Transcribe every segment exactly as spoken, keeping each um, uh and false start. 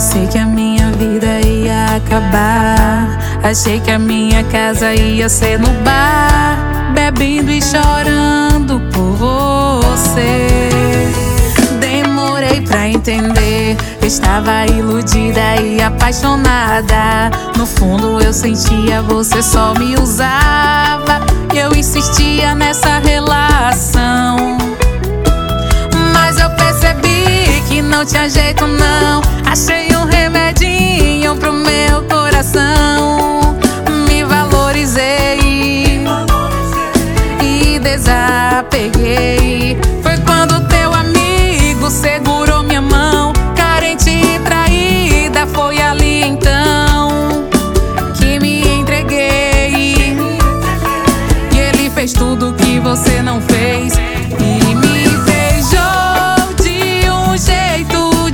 Pensei que a minha vida ia acabar. Achei que a minha casa ia ser no bar, bebendo e chorando por você. Demorei pra entender, estava iludida e apaixonada. No fundo eu sentia, você só me usava. E eu insistia nessa relação, mas eu percebi que não tinha jeito não. Achei um remedinho pro meu coração. Me valorizei e desapeguei. Foi quando teu amigo segurou minha mão, carente e traída. Foi ali então que me entreguei. E ele fez tudo que você não fez e me beijou de um jeito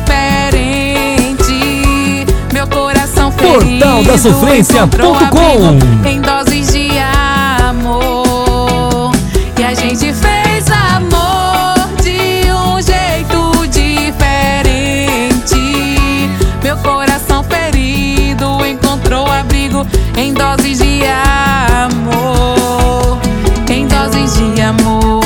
diferente. Meu coração ferido Portal da Sofrência ponto com. Em doses de amor, e a gente fez amor de um jeito diferente. Meu coração ferido encontrou abrigo em doses de amor, em doses de amor.